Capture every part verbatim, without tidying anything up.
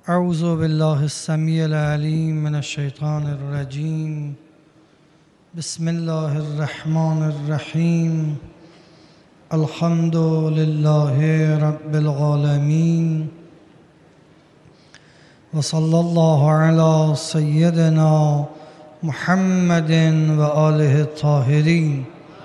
اعوذ بالله السمیع العلیم من الشیطان الرجیم. بسم الله الرحمن الرحیم. الحمد لله رب العالمین و صلی الله علی سیدنا محمد و آله الطاهرین.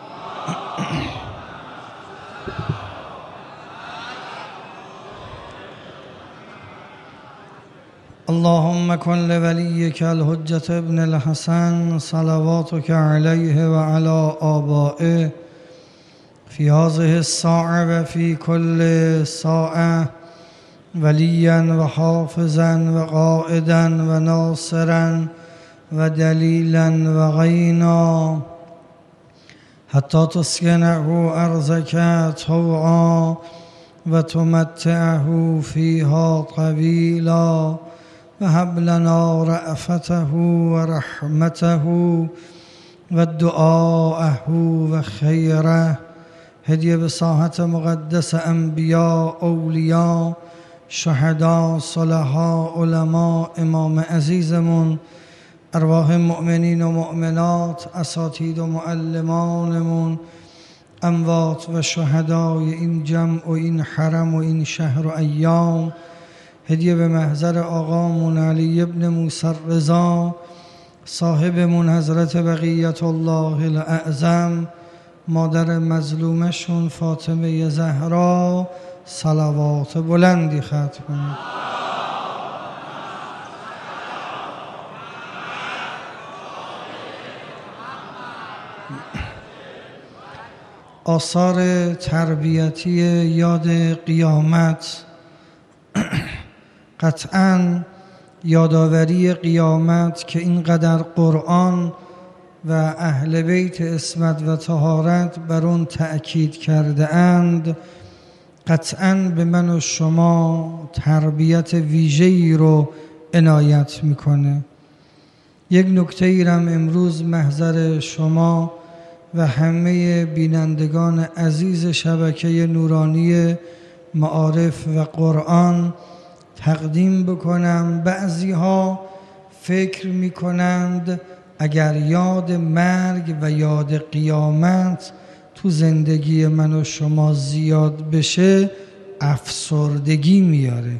اللهم کن لولیک الحجة ابن الحسن صلواتک علیه و علی آبائه فی هذه الساعة و فی کل ساعة ولیا و حافظا و قائدا و ناصرا و دلیلا و غینا حتی تسکنه ارضک طوعا و تمتعه فیها طویلا و هب لنا رأفته و رحمته و دعاءه و خیره. هدیه به ساحت مقدس انبیا، اولیا، شهدا، صلحا، علما، امام عزیزمون، ارواح مؤمنین و مؤمنات، اساتید و معلمانمون، اموات و شهدای این جمع و این حرم و این شهر و ایام. هدیه به محضر آقامون علی ابن موسی الرضا، صاحبمون حضرت بقیت الله الاعظم، مادر مظلومشون فاطمه زهرا، صلوات بلندی ختم کنید. آثار تربیتی یاد قیامت. قطعاً یادآوری قیامت که اینقدر قرآن و اهل بیت عصمت و طهارت بر اون تأکید کرده اند، قطعاً به من و شما تربیت ویژه‌ای رو عنایت میکنه. یک نکته ای رم امروز محضر شما و همه بینندگان عزیز شبکه نورانی معارف و قرآن تقدیم بکنم. بعضی ها فکر می کنند اگر یاد مرگ و یاد قیامت تو زندگی من و شما زیاد بشه افسردگی میاره.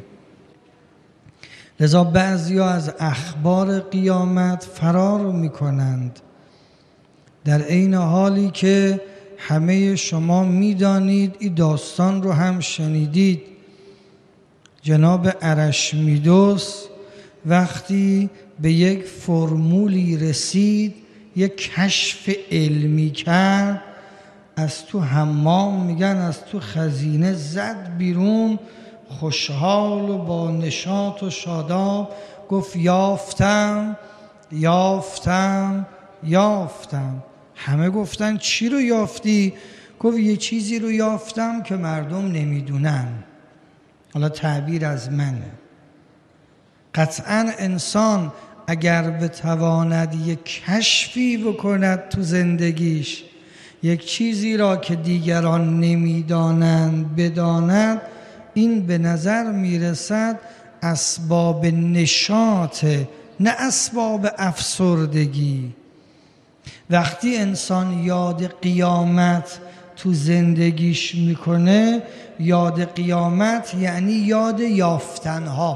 لذا بعضی ها از اخبار قیامت فرار می کنند، در عین حالی که همه شما می دانید این داستان رو هم شنیدید. جناب ارشمیدس وقتی به یک فرمولی رسید، یک کشف علمی کرد، از تو حمام میگن از تو خزینه زد بیرون، خوشحال و با نشاط و شاداب گفت یافتم یافتم یافتم. همه گفتن چی رو یافتی؟ گفت یه چیزی رو یافتم که مردم نمیدونن. حالا تعبیر از منه. قطعاً انسان اگر بتواند یک کشفی بکند تو زندگیش، یک چیزی را که دیگران نمیدانند بداند، این به نظر میرسد اسباب نشاط، نه اسباب افسردگی. وقتی انسان یاد قیامت تو زندگیش میکنه، یاد قیامت یعنی یاد یافتنها.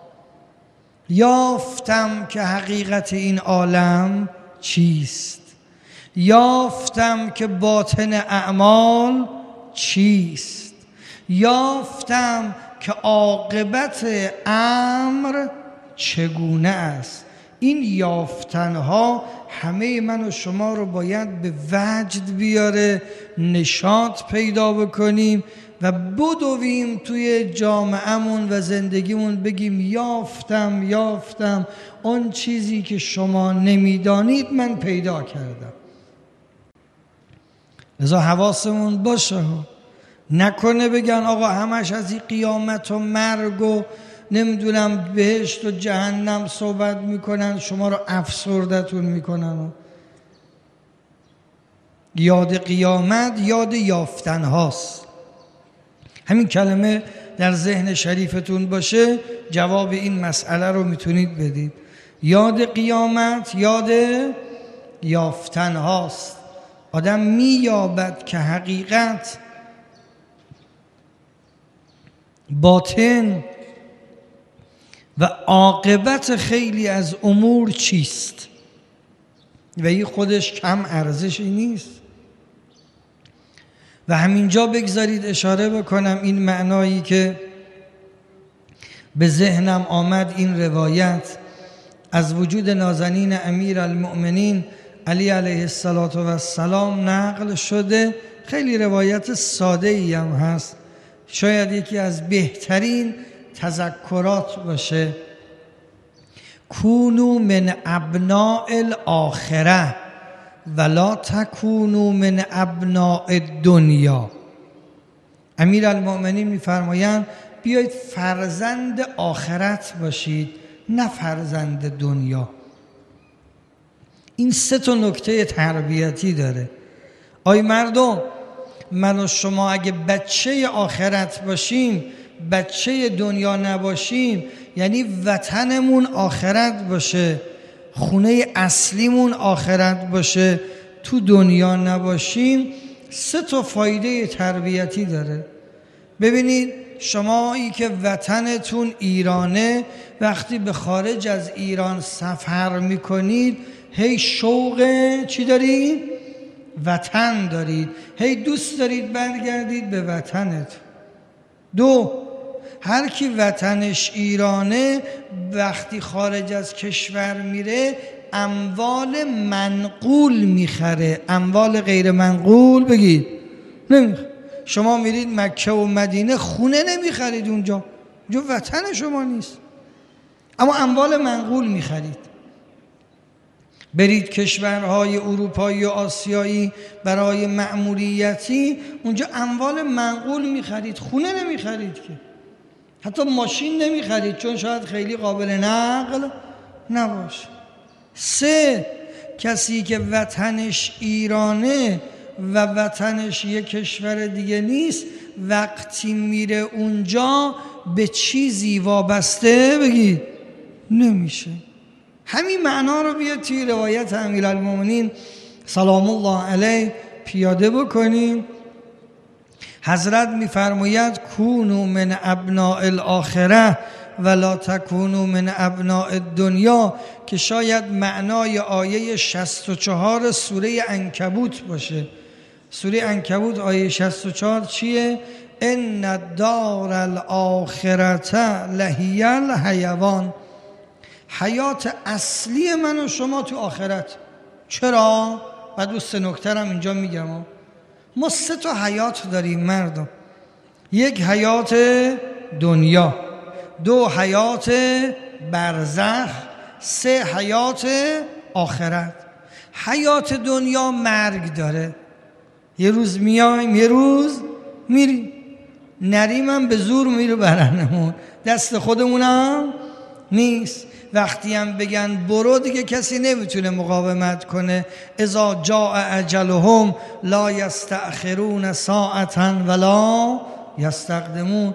یافتم که حقیقت این عالم چیست، یافتم که باطن اعمال چیست، یافتم که عاقبت امر چگونه است. این یافتنها همه من و شما رو باید به وجد بیاره، نشاط پیدا بکنیم و بدویم توی جامعه‌مون و زندگیمون، بگیم یافتم یافتم اون چیزی که شما نمیدانید من پیدا کردم. لذا حواسمون باشه، نکنه بگن آقا همش از این قیامت و مرگ و نمیدونم بهشت و جهنم صحبت میکنن، شما رو افسردتون میکنن. یاد قیامت یاد یافتن هاست. همین کلمه در ذهن شریفتون باشه جواب این مسئله رو میتونید بدید. یاد قیامت یاد یافتن هاست. آدم مییابد که حقیقت، باطن و عاقبت خیلی از امور چیست و این خودش کم ارزشی نیست. و همینجا بگذارید اشاره بکنم این معنایی که به ذهنم آمد. این روایت از وجود نازنین امیر المؤمنین علی علیه السلام نقل شده. خیلی روایت ساده ای هم هست، شاید یکی از بهترین تذکرات باشه. کونوا من ابناء الاخره ولا تکونوا من ابناء الدنیا. امیر المؤمنین میفرمایند بیایید فرزند آخرت باشید، نه فرزند دنیا. این سه تا نکته تربیتی داره. آی مردم، من و شما اگه بچه آخرت باشیم، بچه دنیا نباشیم، یعنی وطنمون آخرت باشه، خونه اصلیمون آخرت باشه، تو دنیا نباشیم، سه تا فایده تربیتی داره. ببینید شمایی که وطنتون ایرانه، وقتی به خارج از ایران سفر میکنید هی شوق چی دارید؟ وطن دارید، هی دوست دارید برگردید به وطنت. دو، هر کی وطنش ایرانه وقتی خارج از کشور میره اموال منقول میخره. اموال غیر منقول بگید نمیخره. شما میرید مکه و مدینه خونه نمیخرید، اونجا اونجا وطن شما نیست، اما اموال منقول میخرید. برید کشورهای اروپایی و آسیایی برای مأموریتی، اونجا اموال منقول میخرید، خونه نمیخرید که، حتی ماشین نمیخرید چون شاید خیلی قابل نقل نباشه. سه، کسی که وطنش ایرانه و وطنش یک کشور دیگه نیست، وقتی میره اونجا به چیزی وابسته بگید نمیشه. همین معنا رو بیاد توی روایت امیرالمومنین سلام الله علیه پیاده بکنیم. حضرت میفرماید کونوا من ابناء الاخره ولا تکونوا من ابناء الدنیا، که شاید معنای آیه شصت و چهار سوره عنکبوت باشه. سوره عنکبوت آیه شصت و چهار چیه؟ ان الدار الاخرة لهی الحیوان. حیات اصلی من و شما تو آخرت. چرا؟ بعد دو سه نکته هم اینجا میگم. ما سه تا حیات داریم مردم. یک حیات دنیا، دو حیات برزخ، سه حیات آخرت. حیات دنیا مرگ داره، یه روز میایم یه روز میریم، نریم هم به زور میره برنمون، دست خودمونم نیست. وقتی هم بگن برو دیگه کسی نمیتونه مقاومت کنه. اذا جاء اجلهم لا یستأخرون ساعتا ولا یستقدمون.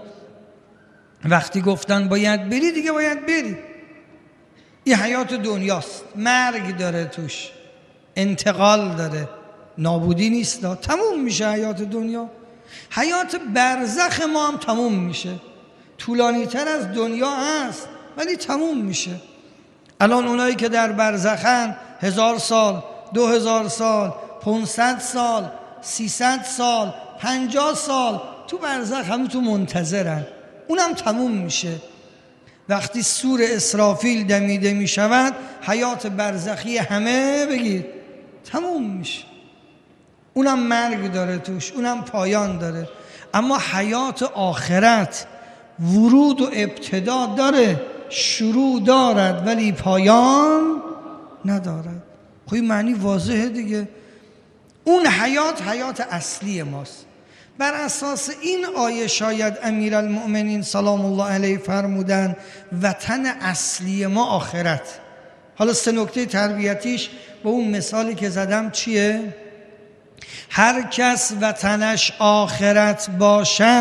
وقتی گفتن باید بری دیگه باید بری. این حیات دنیاست، مرگ داره توش، انتقال داره، نابودی نیست، تموم میشه حیات دنیا. حیات برزخ ما هم تموم میشه، طولانی تر از دنیا هست ولی تموم میشه. الان اونایی که در برزخن هزار سال، دو هزار سال، پانصد سال، سیصد سال، پنجاه سال تو برزخ همون تو منتظرن، اونم تموم میشه. وقتی سور اسرافیل دمیده میشود حیات برزخی همه بگید تموم میشه، اونم مرگ داره توش، اونم پایان داره. اما حیات آخرت ورود و ابتدا داره، شروع دارد ولی پایان ندارد. خب این معنی واضحه دیگه. اون حیات حیات اصلی ماست. بر اساس این آیه شاید امیرالمؤمنین سلام الله علیه فرمودن وطن اصلی ما آخرت. حالا سه نکته تربیتیش با اون مثالی که زدم چیه؟ هر کس وطنش آخرت باشد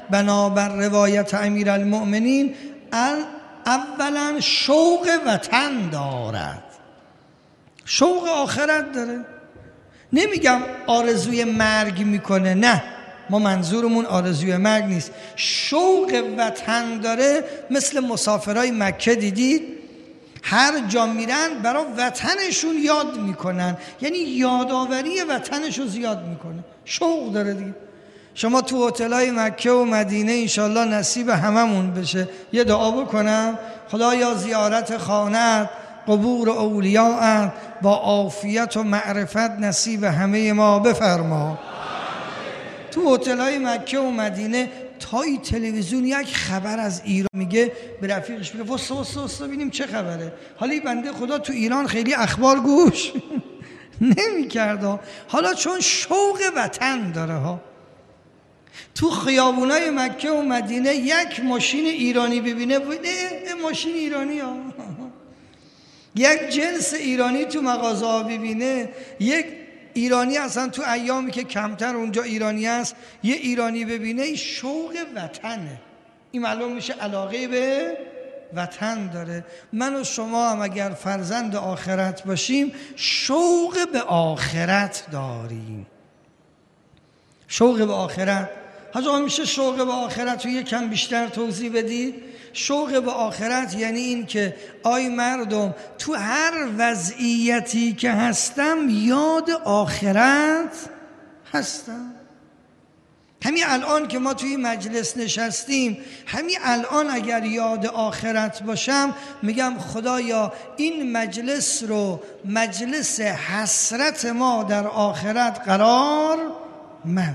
بنابر روایت امیرالمؤمنین اولا شوق وطن دارد، شوق آخرت داره. نمیگم آرزوی مرگ میکنه، نه، ما منظورمون آرزوی مرگ نیست. شوق وطن داره. مثل مسافرای مکه دیدید هر جا میرن برای وطنشون یاد میکنن، یعنی یادآوری وطنشو زیاد میکنه، شوق داره دیگه. شما تو هتل‌های مکه و مدینه انشالله نصیب هممون بشه. یه دعا بکنم، خدایا زیارت خانه‌ات، قبور اولیاءت با عافیت و معرفت نصیب همه ما بفرما. تو هتل‌های مکه و مدینه تای تلویزیون یک خبر از ایران میگه، به رفیقش میگه واسه واسه واسه ببینیم چه خبره. حالا این بنده خدا تو ایران خیلی اخبار گوش نمی‌کرد، حالا چون شوق وطن داره ها، تو خیابونای مکه و مدینه یک ماشین ایرانی ببینه، ببینه ماشین ایرانی ها، یک جنس ایرانی تو مغازه ها ببینه، یک ایرانی اصلا تو ایامی که کمتر اونجا ایرانی هست یه ایرانی ببینه، این شوق وطنه. این معلوم میشه علاقه به وطن داره. من و شما هم اگر فرزند آخرت باشیم شوق به آخرت داریم، شوق به آخرت. حالا میشه شوق به آخرت رو یکم بیشتر توضیح بدید؟ شوق به آخرت یعنی این که آی مردم تو هر وضعیتی که هستم یاد آخرت هستم. همین الان که ما توی مجلس نشستیم، همین الان اگر یاد آخرت باشم میگم خدایا این مجلس رو مجلس حسرت ما در آخرت قرار مد.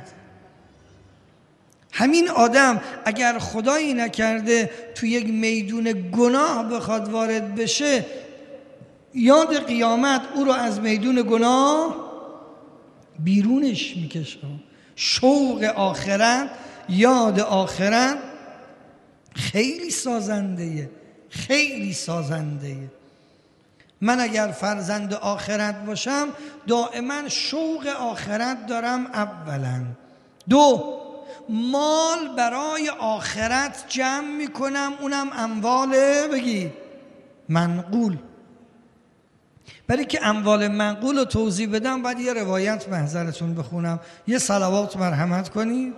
همین آدم اگر خدایی نکرده تو یک میدون گناه بخواد وارد بشه، یاد قیامت او رو از میدون گناه بیرونش میکشه. شوق آخرت، یاد آخرت خیلی سازنده‌ایه، خیلی سازنده‌ایه. من اگر فرزند آخرت باشم دائما شوق آخرت دارم اولا. دو، مال برای آخرت جمع میکنم، اونم اموال بگی منقول. برای که اموال منقول رو توضیح بدم باید یه روایت محضرتون بخونم. یه صلوات مرحمت کنید.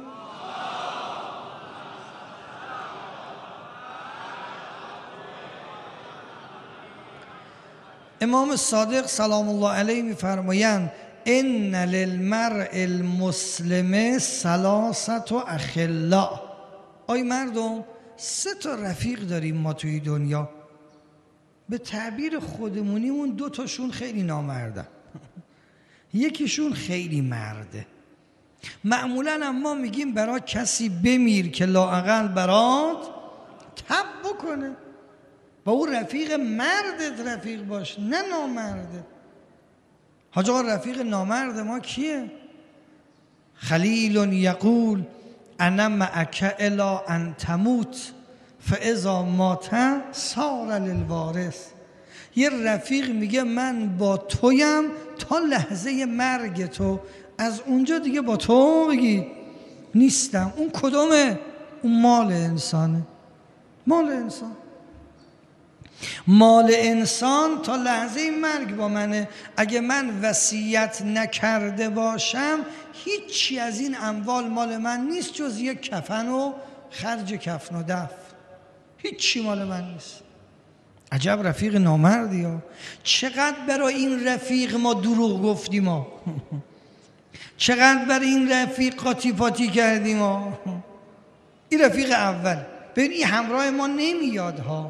امام صادق سلام الله علیه میفرمایند ان للمرء المسلم ثلاثه اخلاء. آی مردم سه تا رفیق داریم ما توی دنیا، به تعبیر خودمونیمون دو تاشون خیلی نامردن یکیشون خیلی مرده. معمولا اما میگیم برای کسی بمیر که لااقل برات تب بکنه، با اون رفیق مردت رفیق باش، نه نامرده. حاج آقا رفیق نامرد ما کیه؟ خلیل یقول انا معک الی ان تموت فاذا مات صار للوارث. یه رفیق میگه من با تویم تا لحظه مرگ تو، از اونجا دیگه با تو بگی نیستم. اون کدومه؟ اون مال انسانه، مال انسان. مال انسان تا لحظه مرگ با منه. اگه من وصیت نکرده باشم هیچی از این اموال مال من نیست جز یک کفن و خرج کفن و دفن، هیچی مال من نیست. عجب رفیق نامردی ها. چقدر برای این رفیق ما دروغ گفتیم ما چقدر برای این رفیق قاطی پاتی کردیم ما. این رفیق اول. ببین این همراه ما نمیاد ها،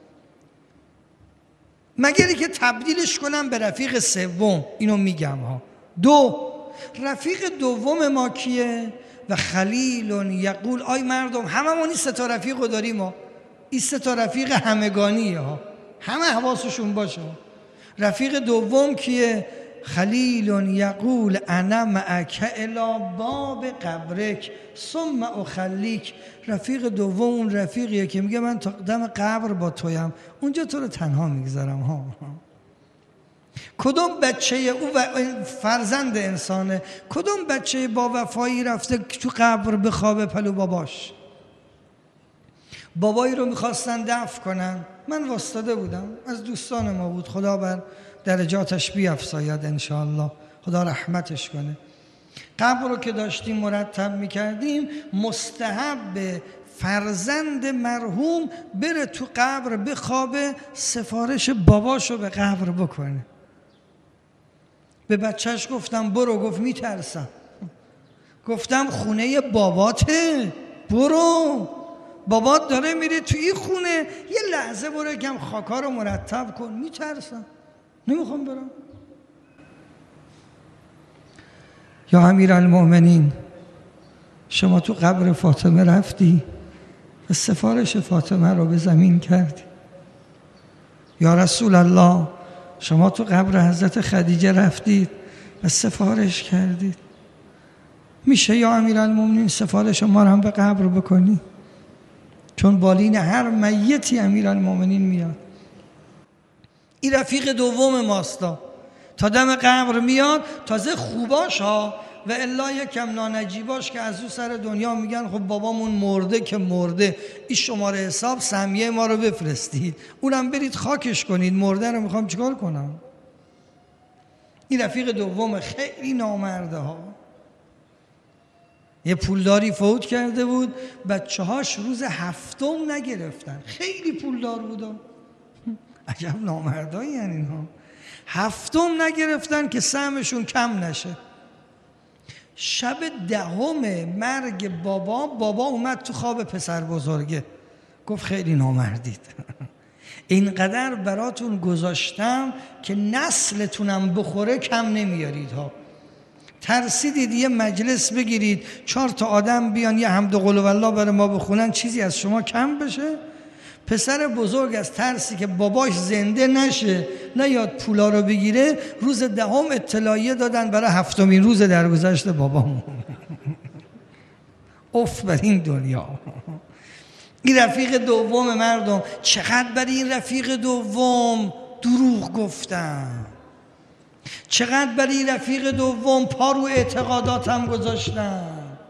مگر که تبدیلش کنم به رفیق سوم. اینو میگم ها. دو، رفیق دوم ما کیه؟ و خلیل یقول. آی مردم هممون این سه تا رفیقو داریم ها. این سه تا رفیق همگانیه ها، همه حواسشون باشه. رفیق دوم کیه؟ خلیل یقول انا معک الی باب قبرک ثم اخلیک. رفیق دوم اون رفیقیه که میگه من تا دم قبر با تویم، اونجا تو رو تنها میگذارم ها. کدوم بچه او فرزند انسانه؟ کدوم بچه با وفایی رفته تو قبر بخوابه پلو باباش؟ بابایی رو میخواستن دفن کنن، من واسطاده بودم، از دوستان ما بود، خدا بر درجاتش بیفزاید انشاءالله، خدا رحمتش کنه. قبر رو که داشتیم مرتب میکردیم، مستحب فرزند مرحوم بره تو قبر بخوابه، سفارش باباشو به قبر بکنه. به بچهش گفتم برو، گفت میترسم. گفتم خونه باباته، برو، بابات داره میره توی این خونه، یه لحظه برو یکم خاکا رو مرتب کن. میترسم، نمیخوام برم. یا امیرالمؤمنین، شما تو قبر فاطمه رفتی و سفارش فاطمه رو به زمین کردی. یا رسول الله، شما تو قبر حضرت خدیجه رفتید و سفارش کردید. میشه یا امیرالمؤمنین سفارش ما رو هم به قبر بکنی؟ چون بالین هر میتی امیرالمؤمنین میاد. این رفیق دوم ماستا، تا دم قبر میاد، تازه خوباش ها و الا یکم نانجیباش که از او سر دنیا میگن خب بابامون مرده که مرده، این شماره حساب سهمیه ما رو بفرستید، اونم برید خاکش کنید، مرده رو میخوام چیکار کنم؟ این رفیق دوم خیلی نامرده ها. یه پولداری فوت کرده بود، بچه هاش روز هفتم نگرفتن، خیلی پولدار بودن. عجب نامردایی یعنی اینا. هفتم نگرفتن که سهمشون کم نشه. شب دهم مرگ بابا، بابا اومد تو خواب پسر بزرگه، گفت خیلی نامردید، اینقدر براتون گذاشتم که نسلتونم بخوره کم نمیارید ها. ترسیدید یه مجلس بگیرید چهار تا آدم بیان یه حمد و قل والله برای ما بخونن، چیزی از شما کم بشه؟ پسر بزرگ از ترسی که باباش زنده نشه نیاد پولا رو بگیره، روز دهم اطلاعیه دادن برای هفتمین روز درگذشت بابام. اف بر این دنیا. این رفیق دوم مردم، چقدر برای این رفیق دوم دروغ گفتم، چقدر برای این رفیق دوم پا رو اعتقاداتم گذاشتم.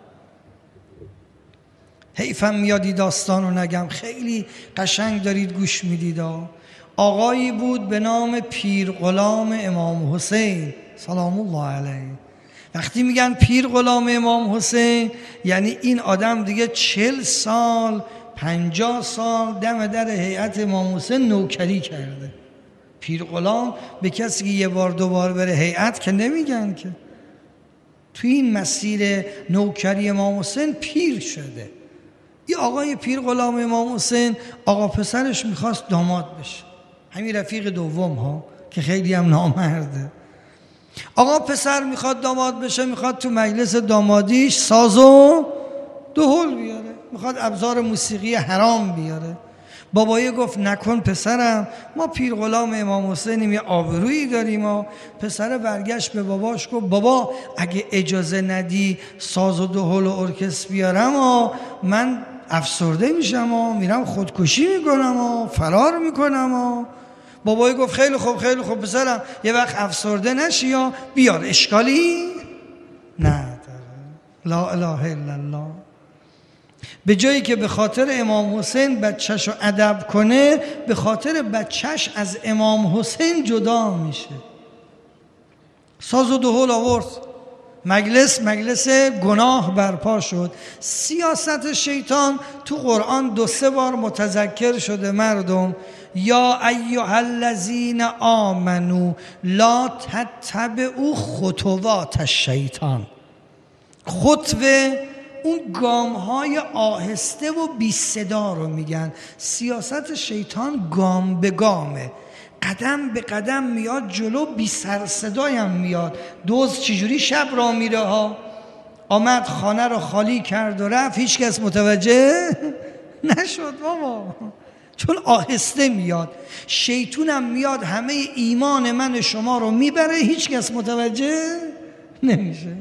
حیفم میادی داستانو نگم، خیلی قشنگ دارید گوش میدید. آقایی بود به نام پیر غلام امام حسین سلام الله علیه. وقتی میگن پیر غلام امام حسین، یعنی این آدم دیگه چل سال پنجاه سال دم در هیئت امام حسین نوکری کرده. پیر غلام به کسی که یه بار دو بار بره هیئت که نمیگن که. توی این مسیر نوکری امام حسین پیر شده. یه آقای پیر غلام امام حسین، آقا پسرش میخواست داماد بشه، همین رفیق دوم ها که خیلی هم نامرده. آقا پسر میخواد داماد بشه، میخواد تو مجلس دامادیش ساز و دهل بیاره، میخواد ابزار موسیقی حرام بیاره. بابایی گفت نکن پسرم، ما پیر غلام امام حسینیم، یه آبرویی داریم. و پسر برگشت به باباش گفت بابا اگه اجازه ندی ساز و دهل و ارکستر بیارم و من افسرده میشم و میرم خودکشی میکنم و فرار میکنم. و بابایی گفت خیلی خوب خیلی خوب پسرم، یه وقت افسرده نشی یا بیار، اشکالی نه. لا اله الا الله. به جایی که به خاطر امام حسین بچهش رو ادب کنه، به خاطر بچهش از امام حسین جدا میشه. ساز و دهل آورد، مجلس مجلس گناه برپا شد. سیاست شیطان تو قرآن دو سه بار متذکر شده مردم. یا ایها الذین آمنو لا تتبعوا خطوات الشیطان. خطوه اون گام های آهسته و بی صدا رو میگن. سیاست شیطان گام به گامه، قدم به قدم میاد جلو، بی سر صدای هم میاد. دوز چجوری شب را میره ها، آمد خانه رو خالی کرد و رفت، هیچ کس متوجه نشد بابا، چون آهسته میاد. شیطونم میاد همه ایمان من شما رو میبره، هیچ کس متوجه نمیشه.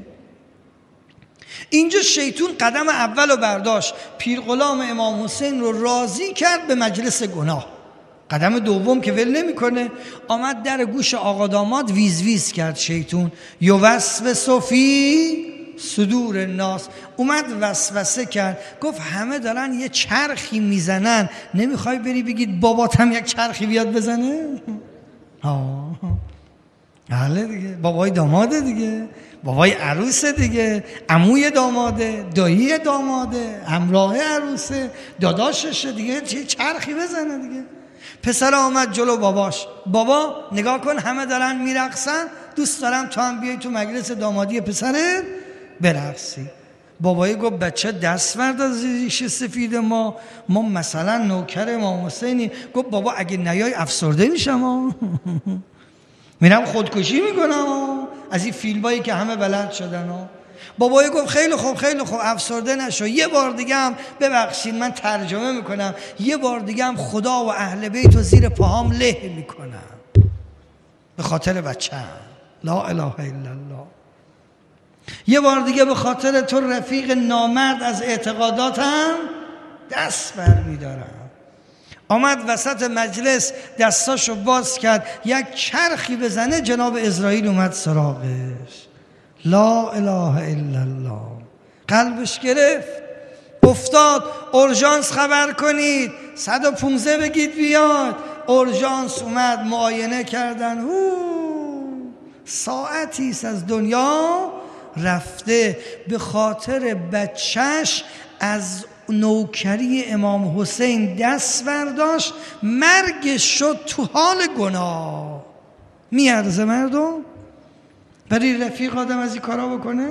اینجا شیطون قدم اول رو برداشت، پیر غلام امام حسین رو راضی کرد به مجلس گناه. قدم دوم که ول نمیکنه، آمد در گوش آقا داماد ویز ویز کرد شیطون. یوسوس فی صدور الناس. اومد وسوسه کرد، گفت همه دارن یه چرخی میزنن، نمیخوای بری بگید بابات هم یک چرخی بیاد بزنه؟ آه بله دیگه، بابای داماده دیگه، بابای عروسه دیگه، عموی داماده، دایی داماده، همراه عروسه، داداششه دیگه، چه چرخی بزنه دیگه. پسر آمد جلو باباش، بابا نگاه کن همه دارن میرقصن، دوست دارم تو هم بیای تو مجلس دامادی پسرت برقصی. بابایی گفت بچه دست ورد از ریش سفید ما، ما مثلا نوکر امام حسینی. گفت بابا اگه نیای افسرده میشم، میرم خودکشی میکنم از این فیلمایی که همه بلد شدن. بابایی گفت خیلی خوب خیلی خوب افسرده نشو، یه بار دیگه هم ببخشید من ترجمه میکنم، یه بار دیگه هم خدا و اهل بیت و زیر پاهام له میکنم به خاطر بچه‌م، لا اله الا الله. یه بار دیگه به خاطر تو رفیق نامرد از اعتقاداتم دست بر میدارم. آمد وسط مجلس دستاشو باز کرد، یک چرخی بزنه جناب اسرائیل اومد سراغش، لا اله الا الله. قلبش گرفت، افتاد. اورژانس خبر کنید، صد و پانزده بگید بیاد. اورژانس اومد، معاینه کردن، هو ساعتی است از دنیا رفته، به خاطر بچهش از نوکری امام حسین دست برداشت، مرگش شد تو حال گناه. میارزه مردم برای رفیق آدم از این کارا بکنه؟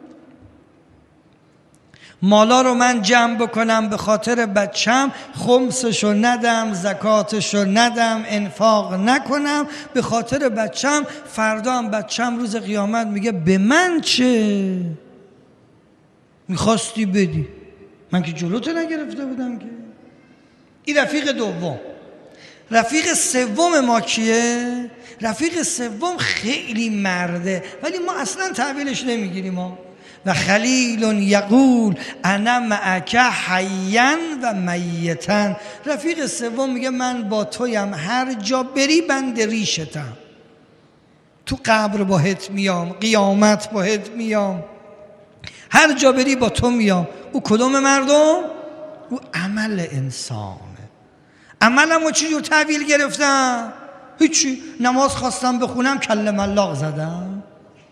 مالا رو من جمع بکنم به خاطر بچم، خمسشو ندم، زکاتشو ندم، انفاق نکنم به خاطر بچم، فردا هم بچم روز قیامت میگه به من چه؟ میخواستی بدی، من که جلوتو نگرفته بودم که. این رفیق دوم. رفیق سوم ما کیه؟ رفیق سوم خیلی مرده ولی ما اصلا تحویلش نمیگیریم ما. و خلیل یقول انا معک حیا و میتا. رفیق سوم میگه من با تویم، هر جا بری بند ریشتم، تو قبر باهت میام، قیامت باهت میام، هر جا بری با تو میام. او کدوم مردم؟ او عمل انسانه. عملمو چی جور تحویل گرفتم؟ هیچی، نماز خواستم بخونم کله ملاق زدم،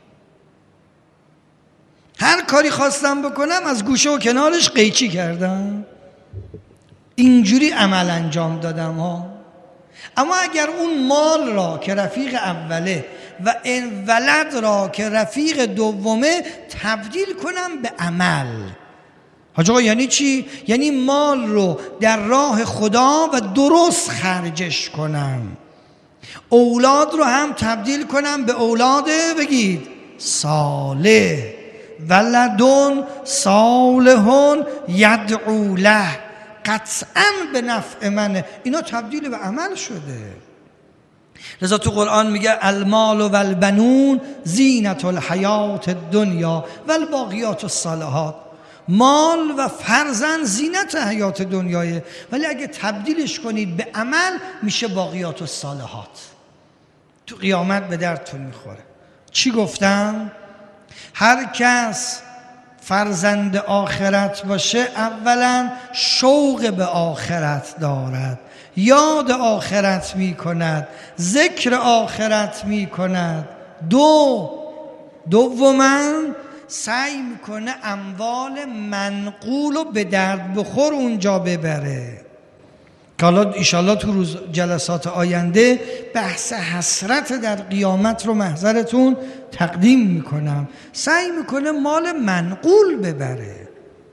هر کاری خواستم بکنم از گوشه و کنارش قیچی کردم، اینجوری عمل انجام دادم ها. اما اگر اون مال را که رفیق اوله و این ولد را که رفیق دومه تبدیل کنم به عمل، حاج آقا یعنی چی؟ یعنی مال رو در راه خدا و درست خرجش کنم، اولاد رو هم تبدیل کنم به اولاد بگید صالح، ولدون صالحون یدعو له، قطعاً به نفع منه. اینا تبدیل به عمل شده. لذا تو قرآن میگه المال و البنون زینت الحیات الدنیا و الباقیات الصالحات. مال و فرزند زینت حیات دنیایه، ولی اگه تبدیلش کنید به عمل میشه باقیات الصالحات، تو قیامت به دردتون میخوره. چی گفتم؟ هر کس فرزند آخرت باشه اولا شوق به آخرت دارد، یاد آخرت می کند، ذکر آخرت می کند. دو دوما سعی میکنه اموال منقول رو به درد بخور اونجا ببره، که حالا ایشالله تو روز جلسات آینده بحث حسرت در قیامت رو محضرتون تقدیم میکنم. سعی میکنه مال منقول ببره.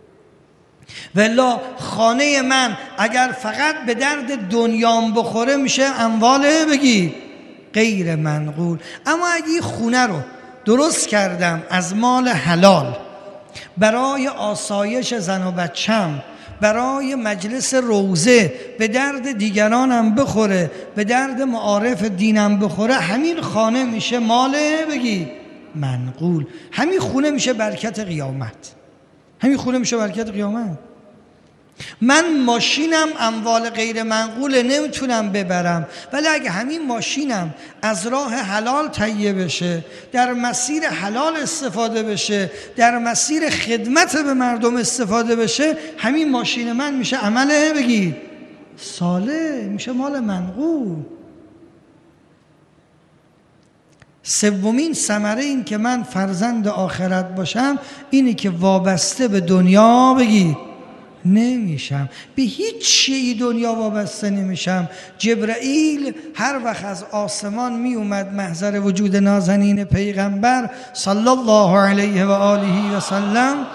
ولی خانه من اگر فقط به درد دنیام بخوره میشه امواله بگی غیر منقول. اما اگه خونه رو درست کردم از مال حلال برای آسایش زن و بچم، برای مجلس روزه، به درد دیگرانم بخوره، به درد معارف دینم بخوره، همین خانه میشه مال بگی منقول. همین خونه میشه برکت قیامت. همین خونه میشه برکت قیامت. من ماشینم اموال غیر منقول نمیتونم ببرم، ولی اگه همین ماشینم از راه حلال تهیه بشه، در مسیر حلال استفاده بشه، در مسیر خدمت به مردم استفاده بشه، همین ماشین من میشه عمله بگید صالح، میشه مال منقول. سومین ثمره این که من فرزند آخرت باشم اینی که وابسته به دنیا بگید نمیشم، به هیچ چیزی دنیا وابسته نمیشم. جبرائیل هر وقت از آسمان می اومد محضر وجود نازنین پیغمبر صلی الله علیه و آله و سلم،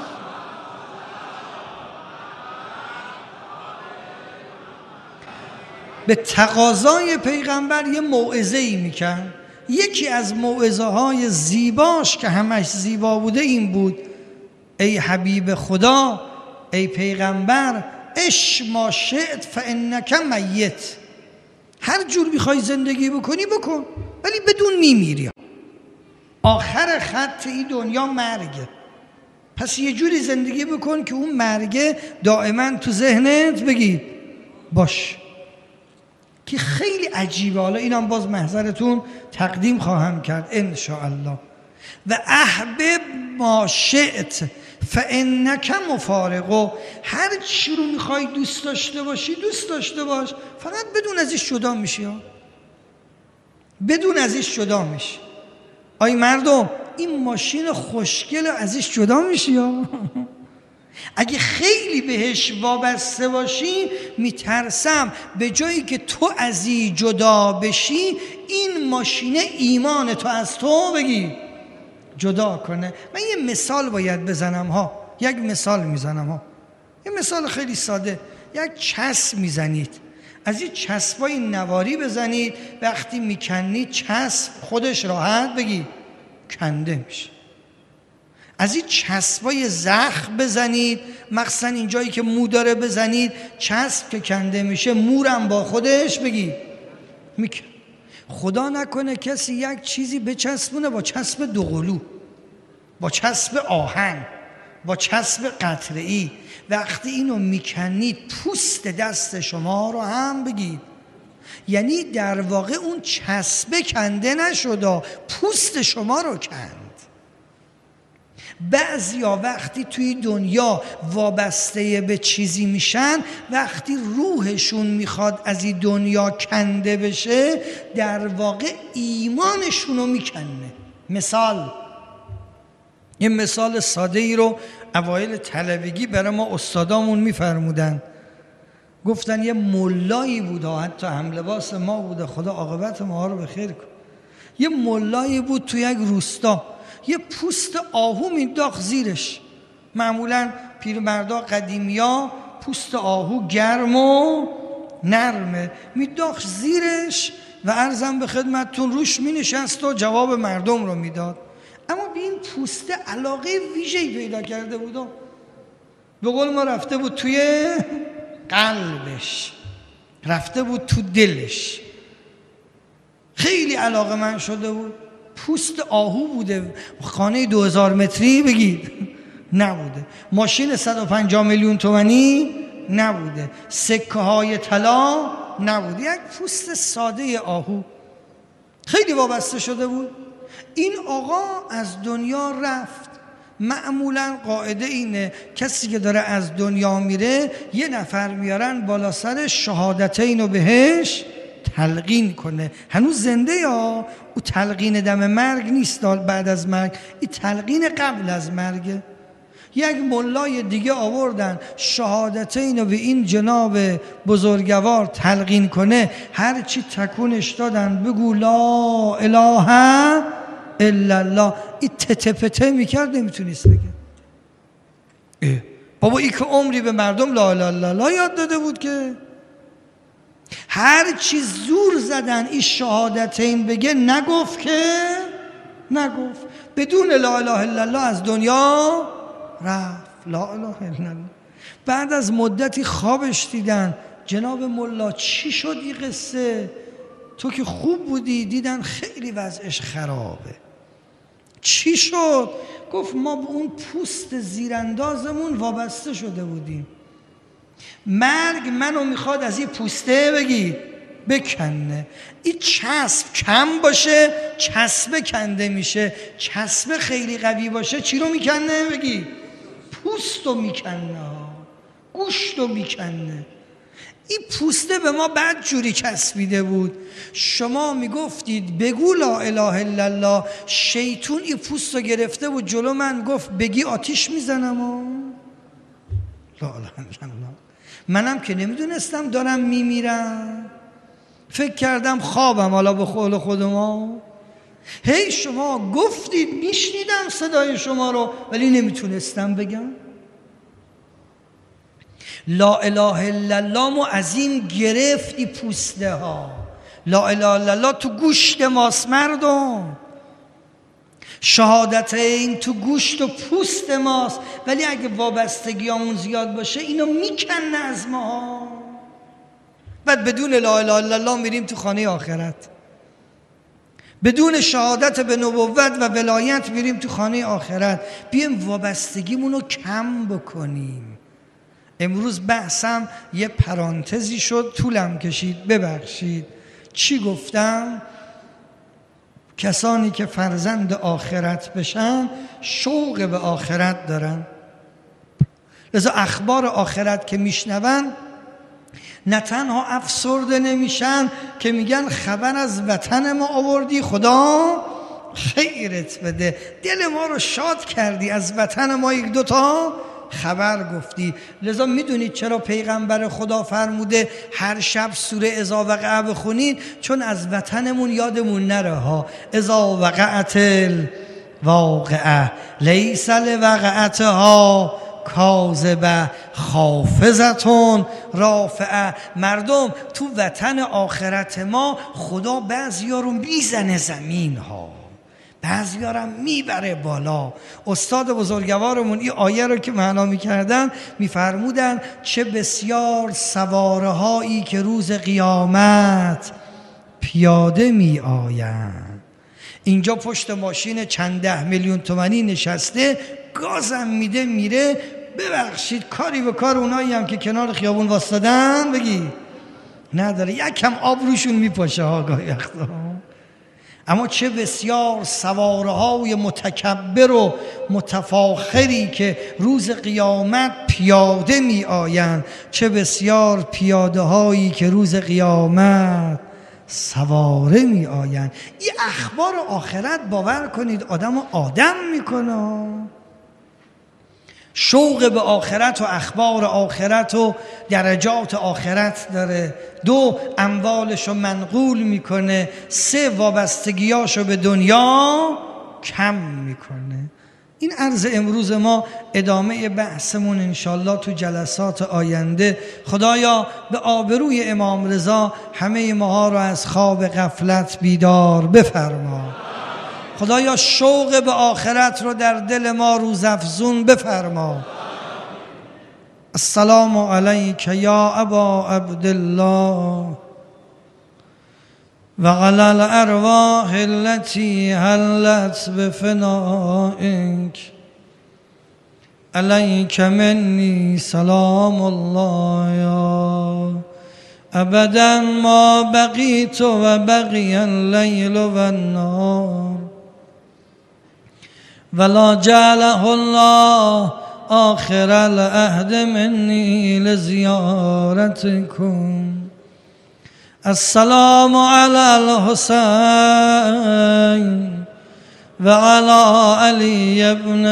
به تقاضای پیغمبر یه موعظه ای میکرد. یکی از موعظه های زیباش که همش زیبا بوده این بود: ای حبیب خدا، ای پیغمبر، اش ما شئت فانک میت. هر جور میخوای زندگی بکنی بکن، ولی بدون میمیری. آخر خط این دنیا مرگه، پس یه جوری زندگی بکن که اون مرگه دائما تو ذهنت بگی باش. که خیلی عجیبه. حالا اینم باز محضرتون تقدیم خواهم کرد ان شاء الله. و احبب ما شئت فانک مفارقه. هر چی رو میخوای دوست داشته باشی دوست داشته باش، فقط بدون ازش جدا میشی ها. بدون ازش جدا میشی. آی مردم، این ماشین خوشگل ازش جدا میشی ها. اگه خیلی بهش وابسته باشی میترسم به جایی که تو ازی جدا بشی این ماشین ایمان تو از تو بگی جدا کنه. من یه مثال باید بزنم ها، یک مثال میزنم ها، یه مثال خیلی ساده. یک چسب میزنید، از این چسبای نواری بزنید، وقتی میکنید چسب خودش راحت بگی کنده میشه. از این چسبای زخم بزنید، مخصوصا اینجایی که مو داره بزنید، چسب که کنده میشه مورم با خودش بگی میکن. خدا نکنه کسی یک چیزی بچسبونه با چسب دوقلو، با چسب آهن، با چسب قطره‌ای، وقتی اینو میکنید پوست دست شما رو هم بگید، یعنی در واقع اون چسبه کنده نشده، پوست شما رو کند. بعضیا وقتی توی دنیا وابسته به چیزی میشن، وقتی روحشون میخواد از این دنیا کنده بشه در واقع ایمانشون رو میکنه. مثال، یه مثال ساده ای رو اوایل طلبگی برای ما استادامون میفرمودن. گفتن یه ملایی بود، حتی هم لباس ما بوده، خدا عاقبت ما رو بخیر کن. یه ملایی بود تو یک روستا، یه پوست آهو مینداخت زیرش. معمولا پیرمردا قدیمیا پوست آهو گرم و نرمه، مینداخت زیرش و عرضم به خدمتتون روش مینشست و جواب مردم رو میداد. اما به این پوست علاقه ویژه‌ای پیدا کرده بود، به قول ما رفته بود توی قلبش، رفته بود تو دلش، خیلی علاقه من شده بود. پوست آهو بوده، خانه دو هزار متری بگید نبوده، ماشین صد و پنجاه میلیون تومانی نبوده، سکه های طلا نبوده، یک پوست ساده آهو. خیلی وابسته شده بود. این آقا از دنیا رفت. معمولا قاعده اینه کسی که داره از دنیا میره یه نفر میارن بالا سر شهادتین و بهش تلقین کنه. هنوز زنده یا او تلقین دم مرگ نیست، بعد از مرگ، این تلقین قبل از مرگه. یک ملای دیگه آوردن شهادتین و به این جناب بزرگوار تلقین کنه. هر چی تکونش دادن بگو لا اله الا الله، این تته پته میکرد نمیتونیست بگه. بابا ای که عمری به مردم لا اله الا الله یاد داده بود که هر چی زور زدن این شهادتین بگه نگفت که نگفت. بدون لا اله الا الله از دنیا رفت. لا اله الا الله. بعد از مدتی خوابش دیدن جناب ملا چی شد این قصه؟ تو که خوب بودی. دیدن خیلی وضعش خرابه. چی شد؟ گفت ما به اون پوست زیراندازمون وابسته شده بودیم. مرگ منو میخواد از این پوسته بگی بکنه. این چسب کم باشه چسب کنده میشه، چسب خیلی قوی باشه چی رو میکنه بگی؟ پوست رو میکنه، گوشت رو میکنه. این پوسته به ما بد جوری چسبیده بود. شما میگفتید بگو لا اله الا الله، شیطون این پوست رو گرفته بود جلو من گفت بگی آتیش میزنم و لا اله الا الله. منم که نمیدونستم دارم میمیرم، فکر کردم خوابم. حالا به قول خود ما هی شما گفتید میشنیدم صدای شما رو ولی نمیتونستم بگم لا اله الا الله. مو از این گرفتی پوسته ها. لا اله الا الله تو گوشت ماست مردم، شهادت این تو گوشت و پوست ماست، ولی اگه وابستگیامون زیاد باشه اینو میکنه از ما. بعد بدون لا اله الا الله میریم تو خانه آخرت، بدون شهادت به نبوت و ولایت میریم تو خانه آخرت. بیایم وابستگیمونو کم بکنیم. امروز بحثم یه پرانتزی شد، طولم کشید، ببخشید. چی گفتم؟ کسانی که فرزند آخرت بشن شوق به آخرت دارن، لذا اخبار آخرت که میشنون نه تنها افسرده نمیشن که میگن خبر از وطن ما آوردی، خدا خیرت بده، دل ما رو شاد کردی، از وطن ما یک دوتا خبر گفتی. لذا میدونید چرا پیغمبر خدا فرموده هر شب سوره اذا وقع بخونید؟ چون از وطنمون یادمون نره ها. اذا وقعت الواقعه لیس لوقعتها کاذبه خافضة رافعه. مردم تو وطن آخرت ما خدا بعضیا رو میزنه زمین ها، بعضی ها رو میبره بالا. استاد بزرگوارمون این آیه رو که معنا میکردن میفرمودن چه بسیار سواره هایی که روز قیامت پیاده میآیند. اینجا پشت ماشین چند ده میلیون تومانی نشسته، گازم میده میره. ببخشید کاری به کار اونایی هم که کنار خیابون واسطدن بگی نداره، یکم آب روشون میپاشه ها گاهی وقتا. اما چه بسیار سواره های متکبر و متفاخری که روز قیامت پیاده می آیند، چه بسیار پیاده هایی که روز قیامت سواره می آیند. این اخبار آخرت باور کنید آدم آدم میکنه. شوق به آخرت و اخبار آخرت و درجات آخرت داره. دو، اموالشو منقول میکنه. سه، وابستگیاشو به دنیا کم میکنه. این عرض امروز ما ادامه بحثمون انشالله تو جلسات آینده. خدایا به آبروی امام رضا همه ماها رو از خواب غفلت بیدار بفرما. خدایا شوق به آخرت رو در دل ما روزافزون بفرما. السلام علیک یا ابا عبدالله و علی الارواح التي حلت بفنائک علیک منی سلام الله یا ابدا ما بقیت و بقی اللیل و النهار ولا جعله الله آخر العهد منی لزیارتکم. السلام علی الحسین و علی علی ابن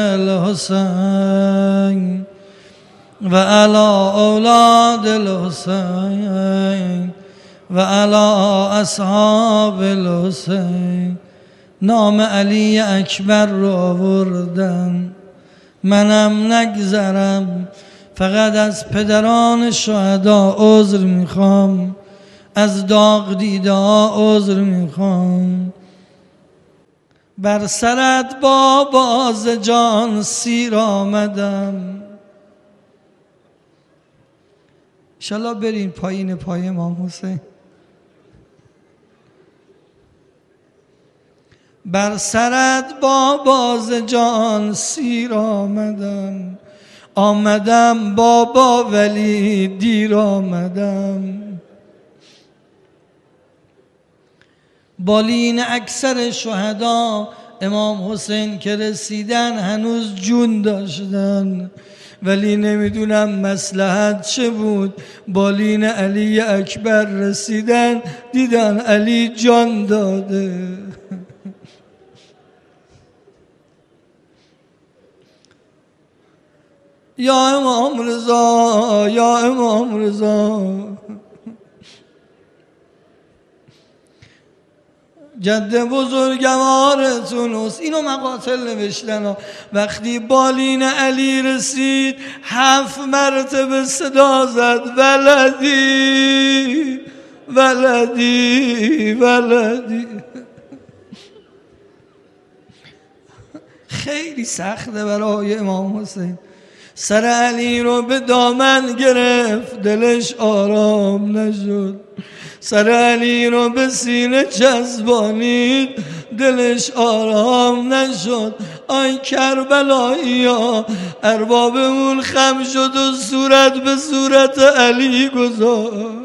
الحسین و علی اولاد الحسین و علی اصحاب الحسین. نام علی اکبر رو آوردن، منم نگذرم، فقط از پدران شهدا عذر میخوام، از داغ دیده ها عذر میخوام. بر سرت با باز جان سیر آمدم. انشالله برین پایین پای امام حسین. بر سرت با باز جان سیر آمدم، آمدم بابا ولی دیر آمدم. بالین اکثر شهدا امام حسین که رسیدن هنوز جون داشتن، ولی نمیدونم مصلحت چه بود. بالین علی اکبر رسیدن دیدن علی جان داده. یا امام رضا، یا امام رضا، جد بزرگوارتون است. اینو مقاتل نوشتن. وقتی بالین علی رسید هفت مرتبه صدا زد ولدی ولدی ولدی. خیلی سخته برای امام حسین. سر علی رو به دامن گرفت دلش آرام نشد. سر علی رو به سینه چسبانید دلش آرام نشد. آی کربلایی ها، اربابمون خم شد و صورت به صورت علی گذاشت.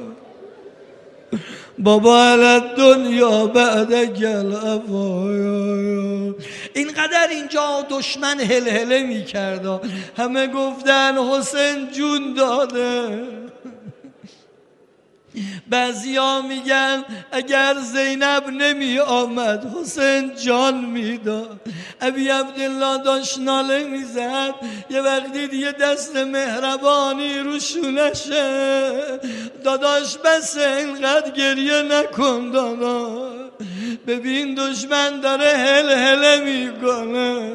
بابا علت دنیا بعد گل افایا. اینقدر اینجا دشمن هل هله می کرد. همه گفتن حسین جون داده. بعضیا میگن اگر زینب نمی آمد حسین جان میداد. ابی عبدالله داشت ناله میزد. یه وقتی دیگه دست مهربانی رو شونشه. داداش بس اینقدر گریه نکن دادا، ببین دشمن داره هل هله میکنه.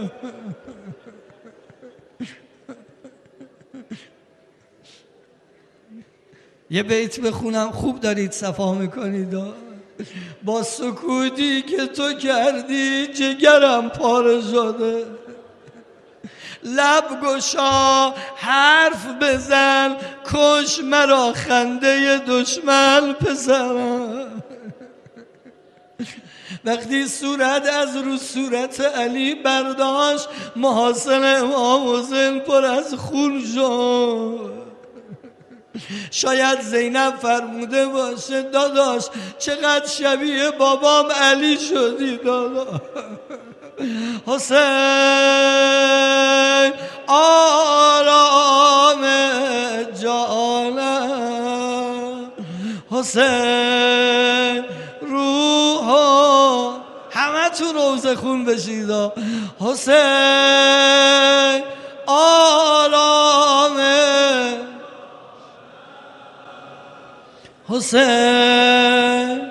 یه بیت بخونم، خوب دارید صفا میکنید. با سکوتی که تو کردی جگرم پاره شده. لب گشا حرف بزن کش مرا خنده دشمن پسرم. وقتی صورت از رو صورت علی برداشت محاسن امام حسین پر از خون شد. شاید زینب فرموده باشه داداش چقدر شبیه بابام علی شدی دادا. حسین آرام جانم، حسین روح، همه تو روزه خون بشید. حسین آرام، حسین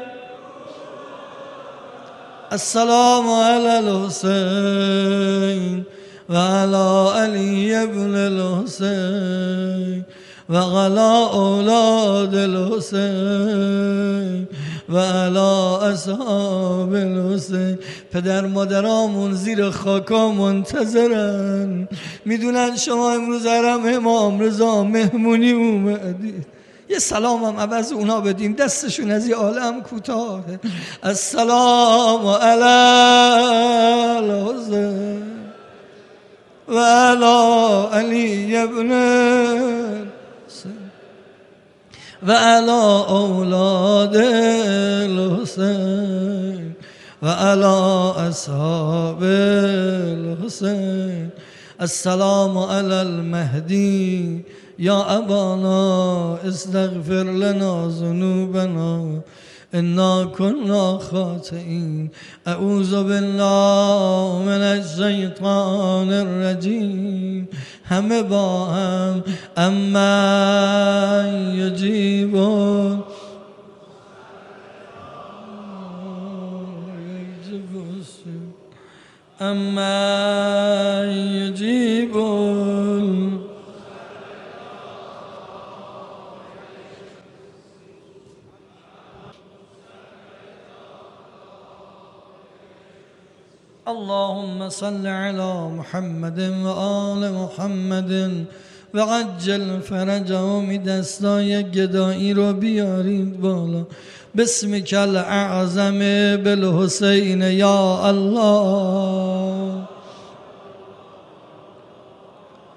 السلام علی الحسین و علی علی ابن الحسین و علی اولاد الحسین و علی اصحاب الحسین. پدر مادرامون زیر خاکا منتظرن، میدونن شما امروز حرم امام رضا مهمونی اومدید. یه سلام هم عوض اونا بدیم، دستشون از یه عالم کوتاهه. السلام علی الحسین و علی علی ابن و علی اولاد الحسین و علی اصحاب الحسین. السلام علی المهدی یا ابانا استغفر لنا ذنوبنا انا كنا خاطئین. اعوذ بالله من الشیطان الرجیم. همه با هم اما یجیبون اما یجیبون اللهم صل على محمد و آل محمد و عجل فرجهم. دستای گدایی رو بیارید بالا. بسمک الاعظم بالحسین یا الله.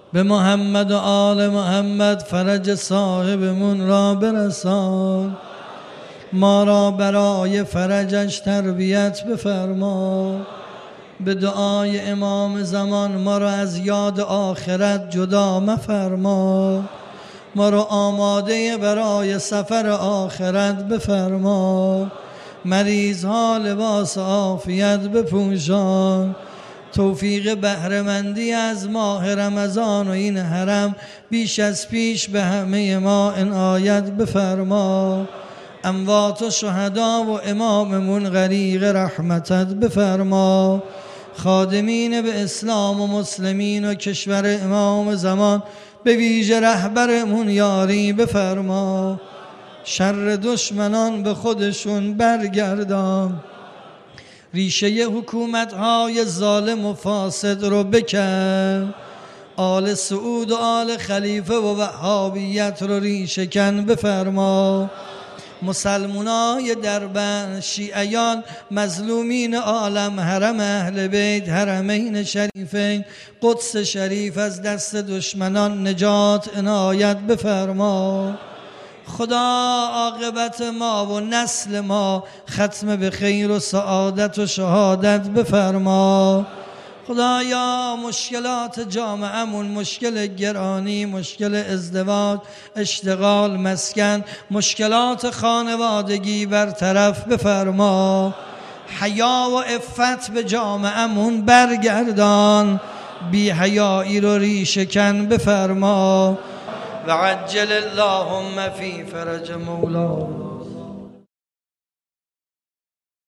به محمد و آل محمد فرج صاحبمون را برسان، ما را برای فرجش تربیت بفرما، به دعای امام زمان ما را از یاد آخرت جدا مفرما، ما را آماده برای سفر آخرت بفرما، مریض ها لباس عافیت بپوشان، توفیق بهره‌مندی از ماه رمضان و این حرم بیش از پیش به همه ما عنایت بفرما، اموات و شهدا و اماممون غریق رحمتت بفرما، خادمین به اسلام و مسلمین و کشور امام زمان به ویژه رهبرمون یاری بفرما، شر دشمنان به خودشون برگردان، ریشه حکومت‌های ظالم و فاسد رو بکن، آل سعود و آل خلیفه و وهابیت رو ریشه کن بفرما، مسلمانای دربند، شیعیان، مظلومین عالم، حرم اهل بیت، حرمین شریفین، قدس شریف از دست دشمنان نجات عنایت بفرما، خدا عاقبت ما و نسل ما ختم به خیر و سعادت و شهادت بفرما، خدایا مشکلات جامعه‌مون، مشکل گرانی، مشکل ازدواج، اشتغال، مسکن، مشکلات خانوادگی برطرف بفرما، حیا و عفت به جامعه‌مون برگردان، بی حیایی رو ریشه کن بفرما، و عجل اللهم فی فرج مولانا.